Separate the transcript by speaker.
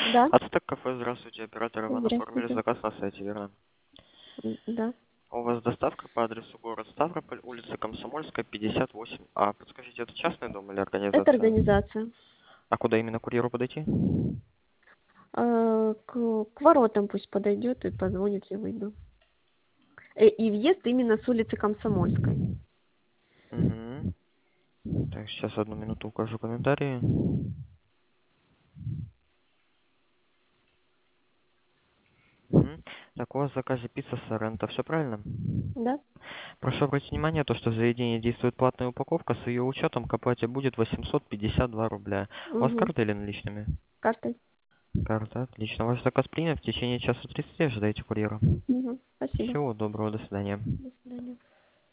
Speaker 1: Да,
Speaker 2: Ацтек кафе, здравствуйте, операторы, вы оформили
Speaker 1: здравствуйте.
Speaker 2: заказ на сайте, верно?
Speaker 1: Да.
Speaker 2: У вас доставка по адресу город Ставрополь, улица Комсомольская, 58А. Подскажите, это частный дом или
Speaker 1: Это
Speaker 2: организация?
Speaker 1: организация.
Speaker 2: А куда именно курьеру подойти?
Speaker 1: К воротам пусть подойдет и позвонит, я выйду. И въезд именно с улицы Комсомольской.
Speaker 2: Угу. Так, сейчас одну минуту укажу комментарии. Мгм. Так, у вас в заказе пицца Соренто, все правильно?
Speaker 1: Да?
Speaker 2: Прошу обратить внимание, то, что в заведении действует платная упаковка, с ее учетом к оплате будет 852 рубля. У вас
Speaker 1: Угу.
Speaker 2: карта или наличными?
Speaker 1: Картой.
Speaker 2: Карта, отлично. Ваш заказ принят, в течение часа 30 ожидайте курьера.
Speaker 1: Угу. Спасибо.
Speaker 2: Всего доброго, до свидания.
Speaker 1: До свидания.